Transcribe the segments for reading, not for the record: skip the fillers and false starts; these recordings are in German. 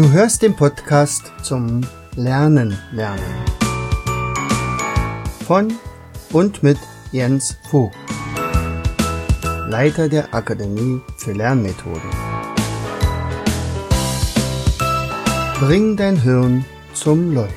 Du hörst den Podcast zum Lernen. Von und mit Jens Vogt, Leiter der Akademie für Lernmethoden. Bring dein Hirn zum Leuchten.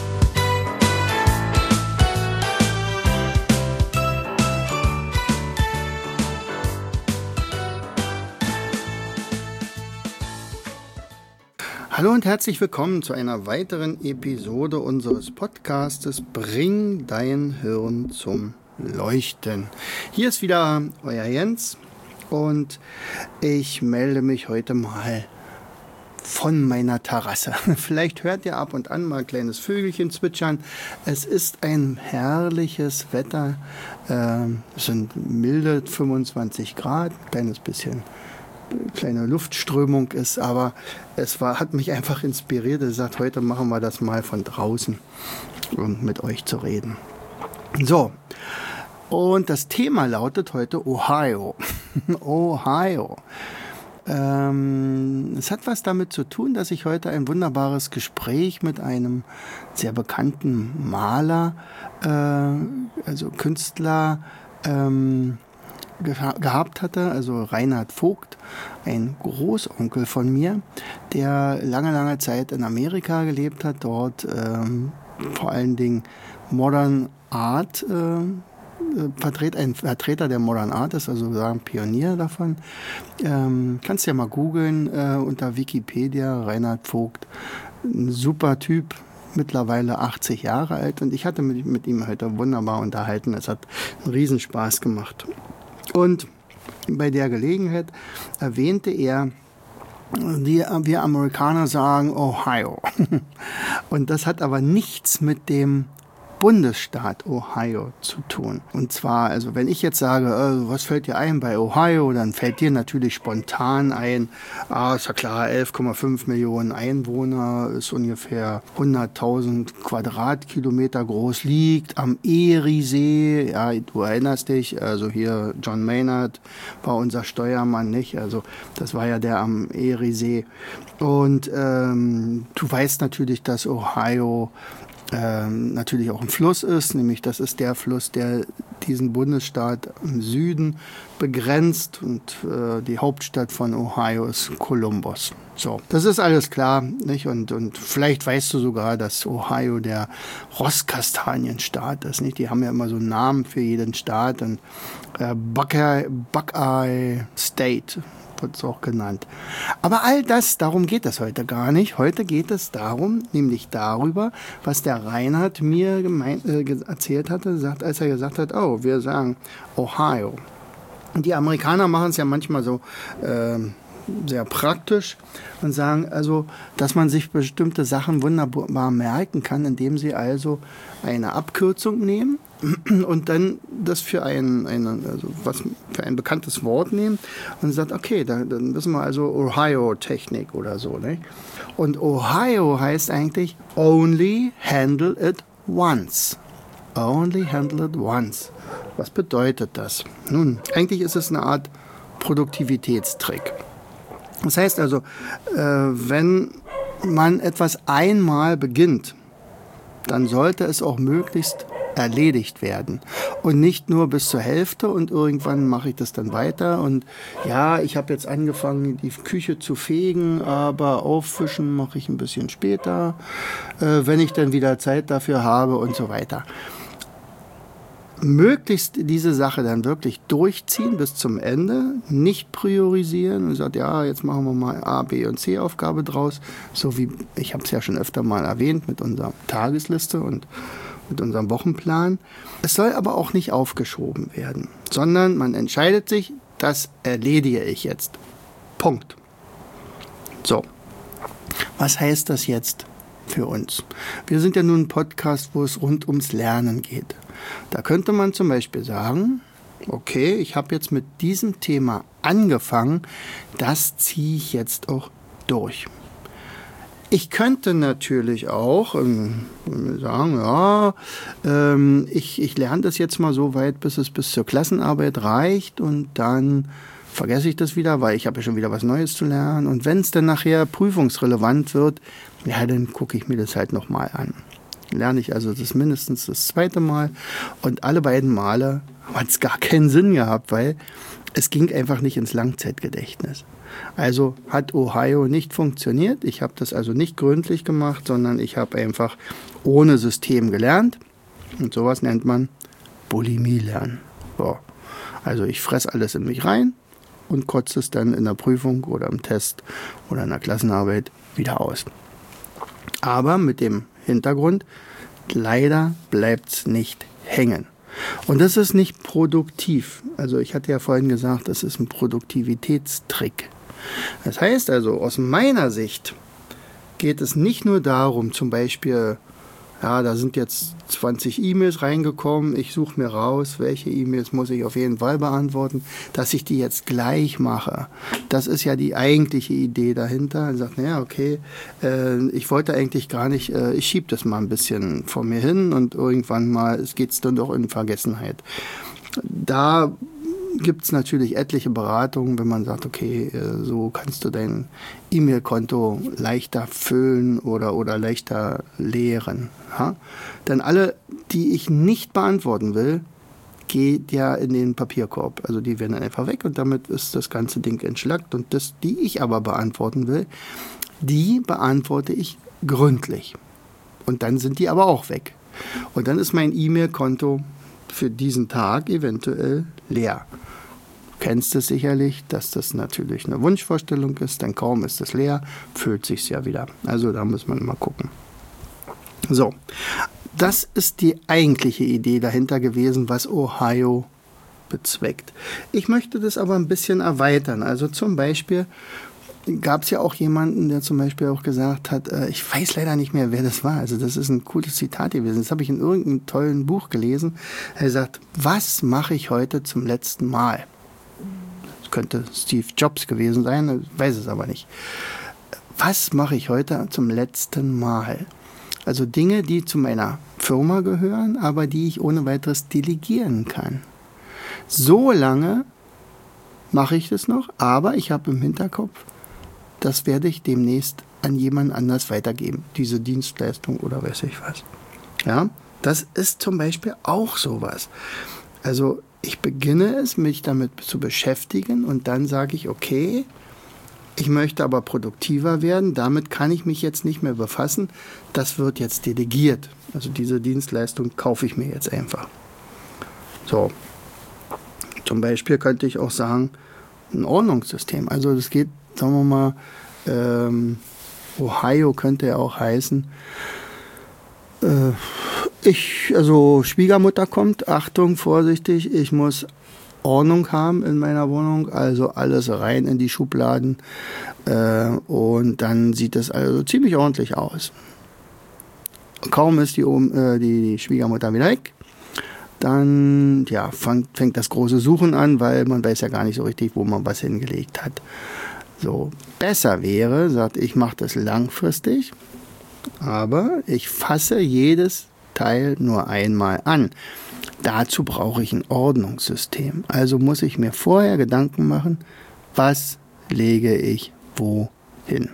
Hallo und herzlich willkommen zu einer weiteren Episode unseres Podcastes Bring dein Hirn zum Leuchten. Hier ist wieder euer Jens und ich melde mich heute mal von meiner Terrasse. Vielleicht hört ihr ab und an mal ein kleines Vögelchen zwitschern. Es ist ein herrliches Wetter. Es sind milde 25 Grad, ein kleines bisschen kleine Luftströmung ist, aber hat mich einfach inspiriert. Er sagt, heute machen wir das mal von draußen, um mit euch zu reden. So, und das Thema lautet heute Ohio. Ohio. Es hat was damit zu tun, dass ich heute ein wunderbares Gespräch mit einem sehr bekannten Maler, also Künstler, gehabt hatte, also Reinhard Vogt, ein Großonkel von mir, der lange Zeit in Amerika gelebt hat, dort vor allen Dingen Modern Art ein Vertreter der Modern Art ist, also sagen Pionier davon. Kannst ja mal googeln unter Wikipedia, Reinhard Vogt, ein super Typ, mittlerweile 80 Jahre alt, und ich hatte mich mit ihm heute wunderbar unterhalten. Es hat einen Riesenspaß gemacht. Und bei der Gelegenheit erwähnte er, wir Amerikaner sagen Ohio. Und das hat aber nichts mit dem Bundesstaat Ohio zu tun. Und zwar, also wenn ich jetzt sage, was fällt dir ein bei Ohio, dann fällt dir natürlich spontan ein, ist ja klar, 11,5 Millionen Einwohner, ist ungefähr 100.000 Quadratkilometer groß, liegt am Eriesee. Ja, du erinnerst dich, also hier John Maynard war unser Steuermann, nicht? Also das war ja der am Eriesee. Und du weißt natürlich, dass Ohio natürlich auch ein Fluss ist, nämlich das ist der Fluss, der diesen Bundesstaat im Süden begrenzt, und die Hauptstadt von Ohio ist Columbus. So, das ist alles klar, nicht? Und vielleicht weißt du sogar, dass Ohio der Rosskastanienstaat ist, nicht? Die haben ja immer so einen Namen für jeden Staat, und Buckeye State wird es auch genannt. Aber all das, darum geht es heute gar nicht. Heute geht es darum, nämlich darüber, was der Reinhard mir erzählt hatte, als er gesagt hat, wir sagen Ohio. Und die Amerikaner machen es ja manchmal so sehr praktisch und sagen also, dass man sich bestimmte Sachen wunderbar merken kann, indem sie also eine Abkürzung nehmen und dann das für ein bekanntes Wort nehmen und sagt, okay, dann wissen wir also Ohio-Technik oder so, ne? Und Ohio heißt eigentlich only handle it once. Only handle it once. Was bedeutet das? Nun, eigentlich ist es eine Art Produktivitätstrick. Das heißt also, wenn man etwas einmal beginnt, dann sollte es auch möglichst erledigt werden und nicht nur bis zur Hälfte und irgendwann mache ich das dann weiter und ja, ich habe jetzt angefangen, die Küche zu fegen, aber auffischen mache ich ein bisschen später, wenn ich dann wieder Zeit dafür habe und so weiter. Möglichst diese Sache dann wirklich durchziehen bis zum Ende, nicht priorisieren und sagt, ja, jetzt machen wir mal A, B und C Aufgabe draus, so wie, ich habe es ja schon öfter mal erwähnt mit unserer Tagesliste und mit unserem Wochenplan. Es soll aber auch nicht aufgeschoben werden, sondern man entscheidet sich, das erledige ich jetzt. Punkt. So, was heißt das jetzt für uns? Wir sind ja nun ein Podcast, wo es rund ums Lernen geht. Da könnte man zum Beispiel sagen, okay, ich habe jetzt mit diesem Thema angefangen, das ziehe ich jetzt auch durch. Ich könnte natürlich auch sagen, ja, ich lerne das jetzt mal so weit, bis es bis zur Klassenarbeit reicht und dann vergesse ich das wieder, weil ich habe ja schon wieder was Neues zu lernen. Und wenn es dann nachher prüfungsrelevant wird, ja, dann gucke ich mir das halt nochmal an. Lerne ich also das mindestens das zweite Mal. Und alle beiden Male hat es gar keinen Sinn gehabt, weil es ging einfach nicht ins Langzeitgedächtnis. Also hat Ohio nicht funktioniert. Ich habe das also nicht gründlich gemacht, sondern ich habe einfach ohne System gelernt. Und sowas nennt man Bulimie lernen. So. Also ich fresse alles in mich rein und kotze es dann in der Prüfung oder im Test oder in der Klassenarbeit wieder aus. Aber mit dem Hintergrund, leider bleibt es nicht hängen. Und das ist nicht produktiv. Also ich hatte ja vorhin gesagt, das ist ein Produktivitätstrick. Das heißt also, aus meiner Sicht geht es nicht nur darum, zum Beispiel, ja, da sind jetzt 20 E-Mails reingekommen, ich suche mir raus, welche E-Mails muss ich auf jeden Fall beantworten, dass ich die jetzt gleich mache. Das ist ja die eigentliche Idee dahinter. Man sagt, naja, okay, ich wollte eigentlich gar nicht, ich schiebe das mal ein bisschen vor mir hin und irgendwann mal geht es dann doch in Vergessenheit. Da gibt es natürlich etliche Beratungen, wenn man sagt, okay, so kannst du dein E-Mail-Konto leichter füllen oder leichter leeren. Ja? Denn alle, die ich nicht beantworten will, geht ja in den Papierkorb. Also die werden dann einfach weg und damit ist das ganze Ding entschlackt. Und das, die ich aber beantworten will, die beantworte ich gründlich. Und dann sind die aber auch weg. Und dann ist mein E-Mail-Konto für diesen Tag eventuell leer. Du kennst es sicherlich, dass das natürlich eine Wunschvorstellung ist, denn kaum ist es leer, füllt sich's ja wieder. Also da muss man mal gucken. So, das ist die eigentliche Idee dahinter gewesen, was Ohio bezweckt. Ich möchte das aber ein bisschen erweitern. Also zum Beispiel gab es ja auch jemanden, der zum Beispiel auch gesagt hat, ich weiß leider nicht mehr, wer das war. Also das ist ein cooles Zitat gewesen. Das habe ich in irgendeinem tollen Buch gelesen. Er sagt, was mache ich heute zum letzten Mal? Das könnte Steve Jobs gewesen sein, ich weiß es aber nicht. Was mache ich heute zum letzten Mal? Also Dinge, die zu meiner Firma gehören, aber die ich ohne weiteres delegieren kann. So lange mache ich das noch, aber ich habe im Hinterkopf, das werde ich demnächst an jemand anders weitergeben, diese Dienstleistung oder weiß ich was. Ja, das ist zum Beispiel auch sowas. Also ich beginne es, mich damit zu beschäftigen und dann sage ich, okay, ich möchte aber produktiver werden, damit kann ich mich jetzt nicht mehr befassen, das wird jetzt delegiert. Also diese Dienstleistung kaufe ich mir jetzt einfach. So, zum Beispiel könnte ich auch sagen, ein Ordnungssystem. Also das geht, sagen wir mal, Ohio könnte ja auch heißen, also Schwiegermutter kommt, Achtung, vorsichtig, ich muss Ordnung haben in meiner Wohnung, also alles rein in die Schubladen und dann sieht es also ziemlich ordentlich aus. Kaum ist die Schwiegermutter wieder weg, dann ja, fängt das große Suchen an, weil man weiß ja gar nicht so richtig, wo man was hingelegt hat. So, besser wäre, sagt, ich mache das langfristig, aber ich fasse jedes Teil nur einmal an. Dazu brauche ich ein Ordnungssystem. Also muss ich mir vorher Gedanken machen, was lege ich wohin.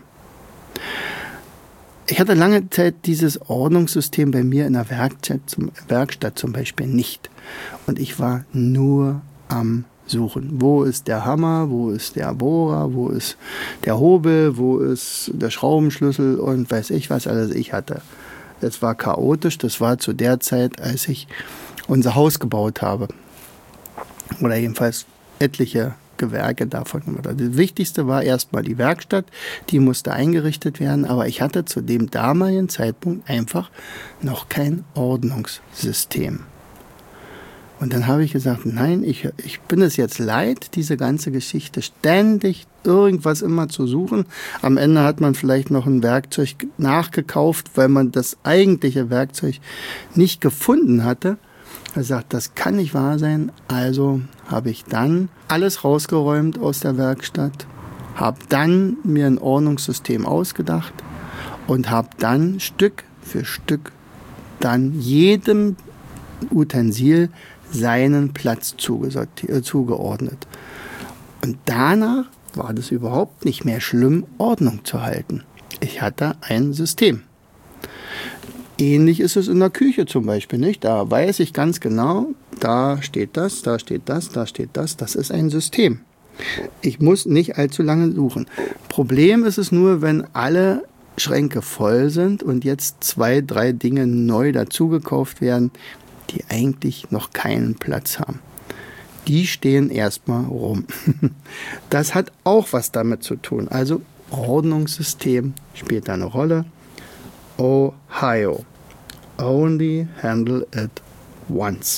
Ich hatte lange Zeit dieses Ordnungssystem bei mir in der Werkstatt zum Beispiel nicht. Und ich war nur am Suchen. Wo ist der Hammer, wo ist der Bohrer, wo ist der Hobel, wo ist der Schraubenschlüssel und weiß ich was alles ich hatte. Es war chaotisch, das war zu der Zeit, als ich unser Haus gebaut habe. Oder jedenfalls etliche Gewerke davon. Das Wichtigste war erstmal die Werkstatt, die musste eingerichtet werden, aber ich hatte zu dem damaligen Zeitpunkt einfach noch kein Ordnungssystem. Und dann habe ich gesagt, nein, ich bin es jetzt leid, diese ganze Geschichte ständig irgendwas immer zu suchen. Am Ende hat man vielleicht noch ein Werkzeug nachgekauft, weil man das eigentliche Werkzeug nicht gefunden hatte. Er sagt, das kann nicht wahr sein. Also habe ich dann alles rausgeräumt aus der Werkstatt, habe dann mir ein Ordnungssystem ausgedacht und habe dann Stück für Stück dann jedem Utensil seinen Platz zugeordnet. Und danach war das überhaupt nicht mehr schlimm, Ordnung zu halten. Ich hatte ein System. Ähnlich ist es in der Küche zum Beispiel, nicht? Da weiß ich ganz genau, da steht das, da steht das, da steht das. Das ist ein System. Ich muss nicht allzu lange suchen. Problem ist es nur, wenn alle Schränke voll sind und jetzt 2, 3 Dinge neu dazugekauft werden, die eigentlich noch keinen Platz haben. Die stehen erstmal rum. Das hat auch was damit zu tun. Also Ordnungssystem spielt da eine Rolle. Ohio. Only handle it once.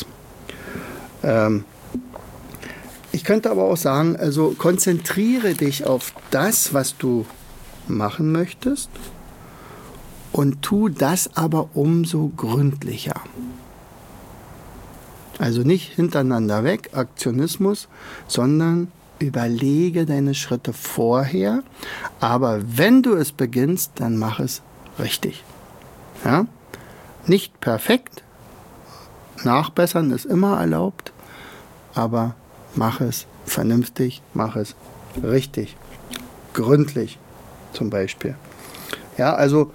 Ich könnte aber auch sagen, also konzentriere dich auf das, was du machen möchtest und tu das aber umso gründlicher. Also nicht hintereinander weg, Aktionismus, sondern überlege deine Schritte vorher, aber wenn du es beginnst, dann mach es richtig. Ja? Nicht perfekt, nachbessern ist immer erlaubt, aber mach es vernünftig, mach es richtig, gründlich zum Beispiel. Ja, also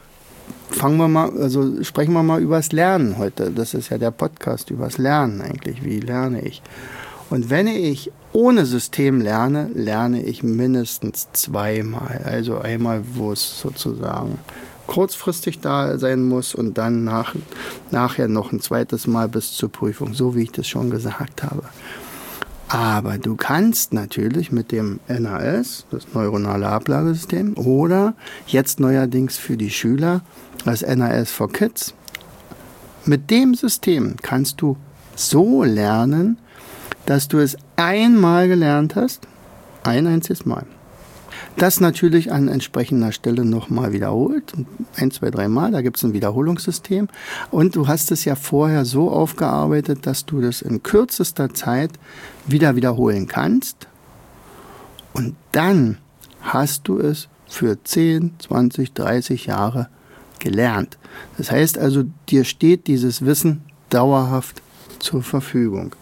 sprechen wir mal übers Lernen heute. Das ist ja der Podcast übers Lernen eigentlich. Wie lerne ich? Und wenn ich ohne System lerne, lerne ich mindestens 2-mal. Also einmal, wo es sozusagen kurzfristig da sein muss und dann nachher noch ein zweites Mal bis zur Prüfung, so wie ich das schon gesagt habe. Aber du kannst natürlich mit dem NAS, das neuronale Ablagesystem, oder jetzt neuerdings für die Schüler das NAS for Kids, mit dem System kannst du so lernen, dass du es einmal gelernt hast, ein einziges Mal. Das natürlich an entsprechender Stelle nochmal wiederholt, 1, 2, 3 Mal, da gibt es ein Wiederholungssystem und du hast es ja vorher so aufgearbeitet, dass du das in kürzester Zeit wiederholen kannst und dann hast du es für 10, 20, 30 Jahre gelernt. Das heißt also, dir steht dieses Wissen dauerhaft zur Verfügung.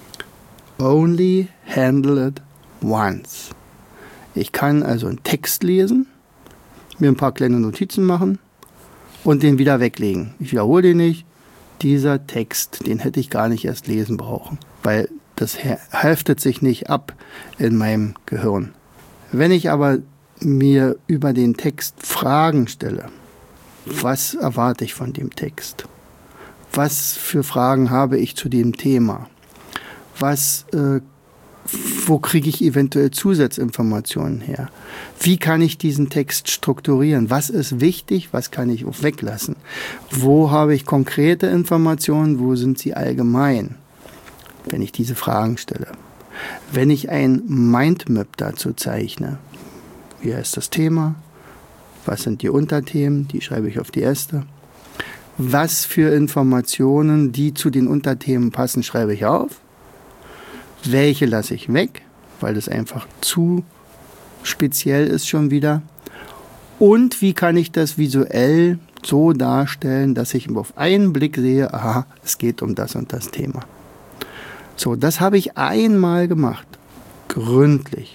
Only handle it once. Ich kann also einen Text lesen, mir ein paar kleine Notizen machen und den wieder weglegen. Ich wiederhole den nicht. Dieser Text, den hätte ich gar nicht erst lesen brauchen, weil das heftet sich nicht ab in meinem Gehirn. Wenn ich aber mir über den Text Fragen stelle, was erwarte ich von dem Text? Was für Fragen habe ich zu dem Thema? Wo kriege ich eventuell Zusatzinformationen her? Wie kann ich diesen Text strukturieren? Was ist wichtig? Was kann ich auch weglassen? Wo habe ich konkrete Informationen? Wo sind sie allgemein? Wenn ich diese Fragen stelle. Wenn ich ein Mindmap dazu zeichne, wie heißt das Thema? Was sind die Unterthemen? Die schreibe ich auf die Äste. Was für Informationen, die zu den Unterthemen passen, schreibe ich auf. Welche lasse ich weg, weil das einfach zu speziell ist schon wieder. Und wie kann ich das visuell so darstellen, dass ich auf einen Blick sehe, aha, es geht um das und das Thema. So, das habe ich einmal gemacht, gründlich.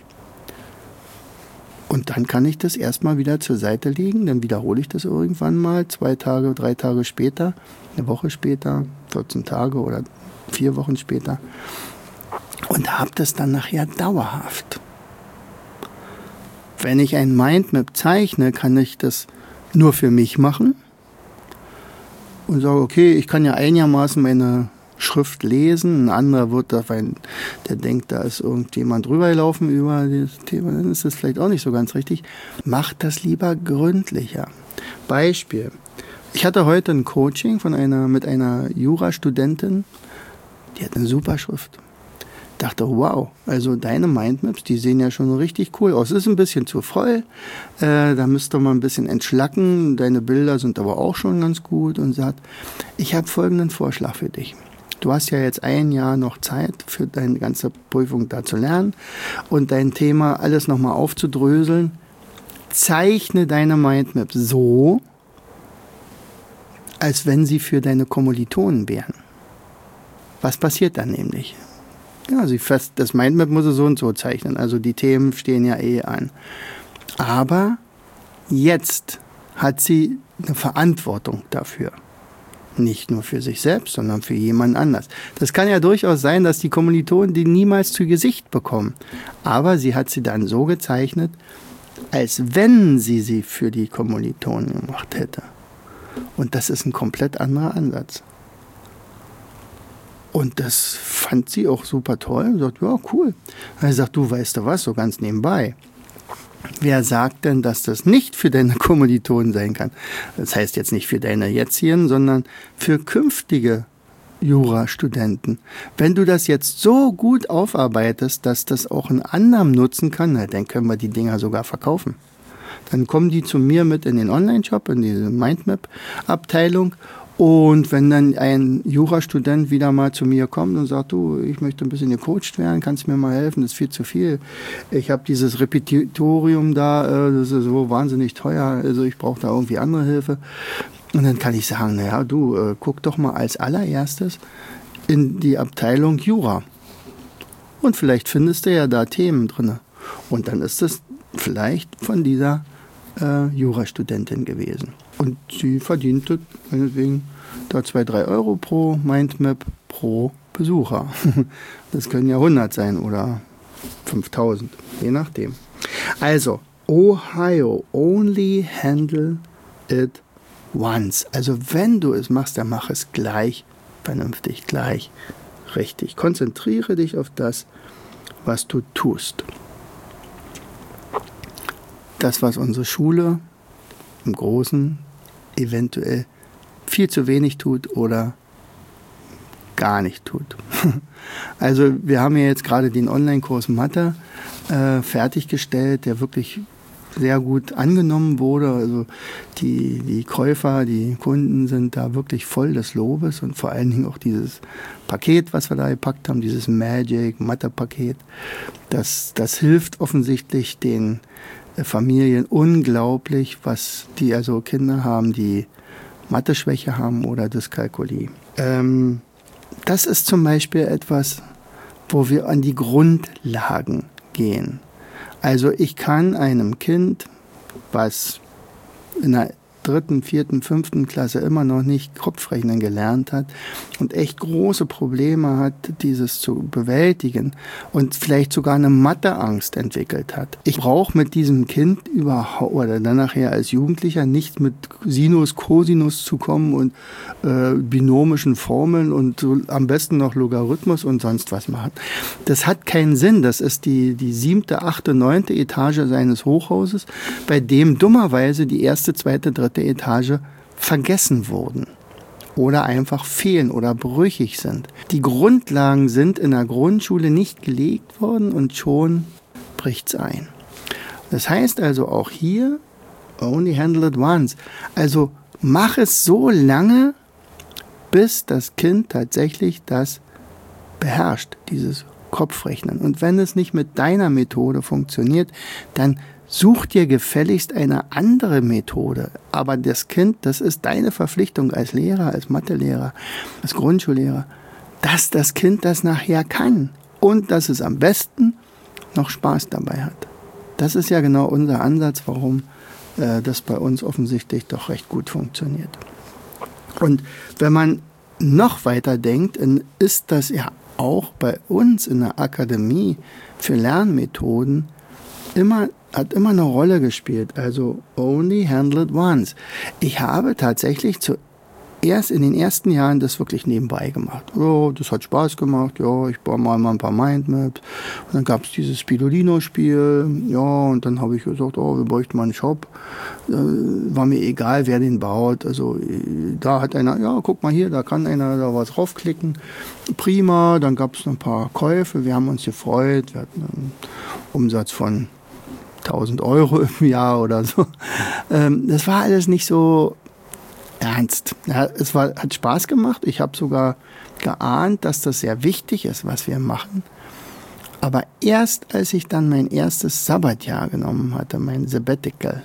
Und dann kann ich das erstmal wieder zur Seite legen, dann wiederhole ich das irgendwann mal, 2 Tage, 3 Tage später, eine Woche später, 14 Tage oder 4 Wochen später. Und habe das dann nachher dauerhaft. Wenn ich ein Mindmap zeichne, kann ich das nur für mich machen und sage, okay, ich kann ja einigermaßen meine Schrift lesen. Ein anderer wird da, weil der denkt, da ist irgendjemand drüber gelaufen über das Thema, dann ist das vielleicht auch nicht so ganz richtig. Macht das lieber gründlicher. Beispiel. Ich hatte heute ein Coaching mit einer Jurastudentin, die hat eine super Schrift. Dachte, wow, also deine Mindmaps, die sehen ja schon richtig cool aus. Es ist ein bisschen zu voll, da müsste man ein bisschen entschlacken. Deine Bilder sind aber auch schon ganz gut und sagt, ich habe folgenden Vorschlag für dich. Du hast ja jetzt 1 Jahr noch Zeit für deine ganze Prüfung da zu lernen und dein Thema alles nochmal aufzudröseln. Zeichne deine Mindmap so, als wenn sie für deine Kommilitonen wären. Was passiert dann nämlich? Ja, das Mindmap muss sie so und so zeichnen. Also die Themen stehen ja an. Aber jetzt hat sie eine Verantwortung dafür. Nicht nur für sich selbst, sondern für jemand anders. Das kann ja durchaus sein, dass die Kommilitonen die niemals zu Gesicht bekommen. Aber sie hat sie dann so gezeichnet, als wenn sie für die Kommilitonen gemacht hätte. Und das ist ein komplett anderer Ansatz. Und das fand sie auch super toll. Und sagt, ja, cool. Er sagt, du, weißt du was, so ganz nebenbei. Wer sagt denn, dass das nicht für deine Kommilitonen sein kann? Das heißt jetzt nicht für deine jetzigen, sondern für künftige Jurastudenten. Wenn du das jetzt so gut aufarbeitest, dass das auch ein anderem nutzen kann, na, dann können wir die Dinger sogar verkaufen. Dann kommen die zu mir mit in den Online-Shop, in diese Mindmap-Abteilung. Und wenn dann ein Jurastudent wieder mal zu mir kommt und sagt, du, ich möchte ein bisschen gecoacht werden, kannst du mir mal helfen, das ist viel zu viel. Ich habe dieses Repetitorium da, das ist so wahnsinnig teuer, also ich brauche da irgendwie andere Hilfe. Und dann kann ich sagen, naja, du, guck doch mal als allererstes in die Abteilung Jura. Und vielleicht findest du ja da Themen drin. Und dann ist es vielleicht von dieser Jurastudentin gewesen. Und sie verdiente meinetwegen da 2-3 Euro pro Mindmap pro Besucher. Das können ja 100 sein oder 5000, je nachdem. Also, Ohio, only handle it once. Also wenn du es machst, dann mach es gleich vernünftig, gleich richtig. Konzentriere dich auf das, was du tust. Das, was unsere Schule im Großen eventuell viel zu wenig tut oder gar nicht tut. Also wir haben ja jetzt gerade den Online-Kurs Mathe fertiggestellt, der wirklich sehr gut angenommen wurde. Also die Käufer, die Kunden sind da wirklich voll des Lobes und vor allen Dingen auch dieses Paket, was wir da gepackt haben, dieses Magic-Mathe-Paket, das hilft offensichtlich den Familien unglaublich, was die also Kinder haben, die Mathe-Schwäche haben oder Dyskalkulie. Das ist zum Beispiel etwas, wo wir an die Grundlagen gehen. Also ich kann einem Kind, was in der 3., 4., 5. Klasse immer noch nicht Kopfrechnen gelernt hat und echt große Probleme hat, dieses zu bewältigen und vielleicht sogar eine Matheangst entwickelt hat. Ich brauche mit diesem Kind überhaupt oder dann nachher als Jugendlicher nicht mit Sinus, Cosinus zu kommen und binomischen Formeln und so am besten noch Logarithmus und sonst was machen. Das hat keinen Sinn. Das ist die 7., 8., 9. Etage seines Hochhauses, bei dem dummerweise die 1., 2., 3. Etage vergessen wurden oder einfach fehlen oder brüchig sind. Die Grundlagen sind in der Grundschule nicht gelegt worden und schon bricht's ein. Das heißt also auch hier, only handle it once. Also mach es so lange, bis das Kind tatsächlich das beherrscht, dieses Kopfrechnen. Und wenn es nicht mit deiner Methode funktioniert, dann such dir gefälligst eine andere Methode. Aber das Kind, das ist deine Verpflichtung als Lehrer, als Mathelehrer, als Grundschullehrer, dass das Kind das nachher kann und dass es am besten noch Spaß dabei hat. Das ist ja genau unser Ansatz, warum das bei uns offensichtlich doch recht gut funktioniert. Und wenn man noch weiter denkt, dann ist das ja auch bei uns in der Akademie für Lernmethoden hat immer eine Rolle gespielt. Also only handle it once. Ich habe tatsächlich zuerst in den ersten Jahren das wirklich nebenbei gemacht. Oh, das hat Spaß gemacht. Ja, ich baue mal ein paar Mindmaps. Und dann gab es dieses Spirulino-Spiel. Ja, und dann habe ich gesagt, oh, wir bräuchten mal einen Shop. War mir egal, wer den baut. Also da hat einer, ja, guck mal hier, da kann einer da was draufklicken. Prima, dann gab es ein paar Käufe. Wir haben uns gefreut. Wir hatten einen Umsatz von 1.000 Euro im Jahr oder so. Das war alles nicht so ernst. Ja, hat Spaß gemacht. Ich habe sogar geahnt, dass das sehr wichtig ist, was wir machen. Aber erst als ich dann mein erstes Sabbatjahr genommen hatte, mein Sabbatical,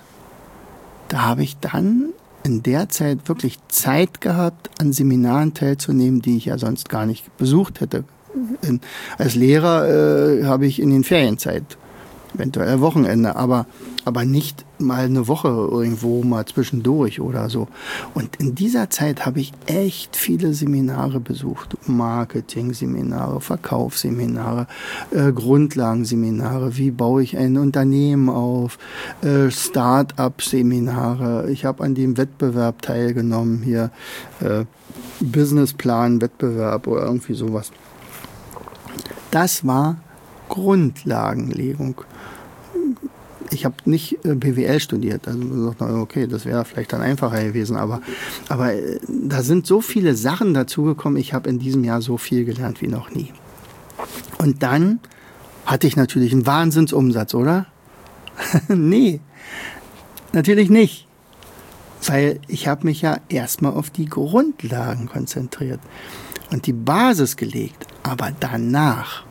da habe ich dann in der Zeit wirklich Zeit gehabt, an Seminaren teilzunehmen, die ich ja sonst gar nicht besucht hätte Als Lehrer habe ich in den Ferienzeit, eventuell Wochenende, aber nicht mal eine Woche irgendwo mal zwischendurch oder so. Und in dieser Zeit habe ich echt viele Seminare besucht. Marketing-Seminare, Verkaufsseminare, Grundlagenseminare, wie baue ich ein Unternehmen auf, Start-up-Seminare. Ich habe an dem Wettbewerb teilgenommen, hier Businessplan-Wettbewerb oder irgendwie sowas. Das war Grundlagenlegung. Ich habe nicht BWL studiert, also okay, das wäre vielleicht dann einfacher gewesen, aber da sind so viele Sachen dazugekommen, ich habe in diesem Jahr so viel gelernt wie noch nie. Und dann hatte ich natürlich einen Wahnsinnsumsatz, oder? Nee, natürlich nicht, weil ich habe mich ja erstmal auf die Grundlagen konzentriert und die Basis gelegt, aber danach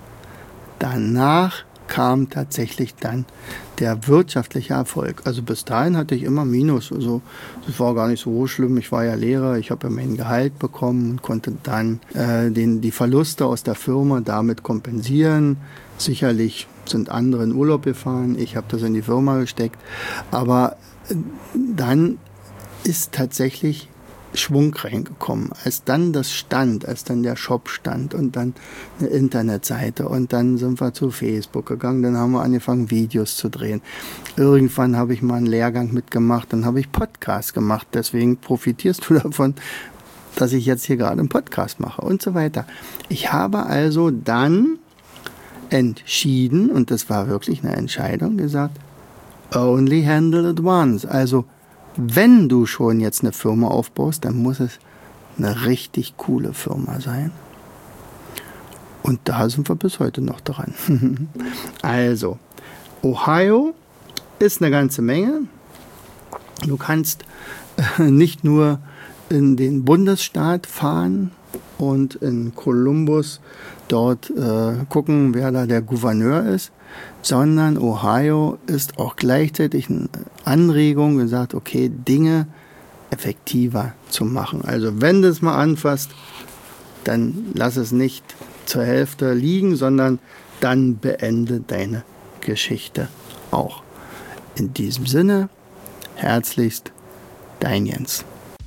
kam tatsächlich dann der wirtschaftliche Erfolg. Also bis dahin hatte ich immer Minus. Also das war gar nicht so schlimm. Ich war ja Lehrer, ich habe ja mein Gehalt bekommen und konnte dann die Verluste aus der Firma damit kompensieren. Sicherlich sind andere in Urlaub gefahren, ich habe das in die Firma gesteckt. Aber dann ist tatsächlich Schwung reingekommen. Als dann das stand, als dann der Shop stand und dann eine Internetseite und dann sind wir zu Facebook gegangen, dann haben wir angefangen Videos zu drehen. Irgendwann habe ich mal einen Lehrgang mitgemacht, dann habe ich Podcasts gemacht, deswegen profitierst du davon, dass ich jetzt hier gerade einen Podcast mache und so weiter. Ich habe also dann entschieden, und das war wirklich eine Entscheidung, gesagt, only handle it once, also wenn du schon jetzt eine Firma aufbaust, dann muss es eine richtig coole Firma sein. Und da sind wir bis heute noch dran. Also, Ohio ist eine ganze Menge. Du kannst nicht nur in den Bundesstaat fahren und in Columbus dort gucken, wer da der Gouverneur ist, sondern Ohio ist auch gleichzeitig eine Anregung, gesagt, okay, Dinge effektiver zu machen. Also wenn du es mal anfasst, dann lass es nicht zur Hälfte liegen, sondern dann beende deine Geschichte auch. In diesem Sinne, herzlichst, dein Jens.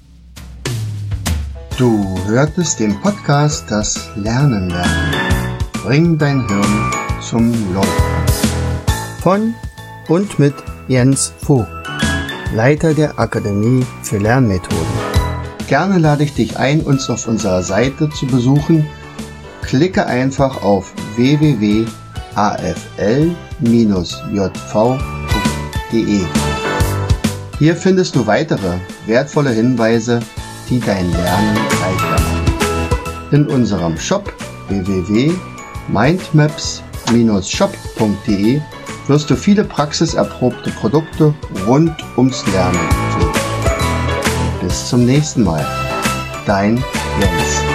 Du hörtest den Podcast Das Lernen lernen. Bring dein Hirn zum Laufen. Von und mit Jens Vogt, Leiter der Akademie für Lernmethoden. Gerne lade ich dich ein, uns auf unserer Seite zu besuchen. Klicke einfach auf www.afl-jv.de. Hier findest du weitere wertvolle Hinweise, die dein Lernen leichter machen. In unserem Shop www.mindmaps-shop.de wirst du viele praxiserprobte Produkte rund ums Lernen finden. Bis zum nächsten Mal. Dein Jens.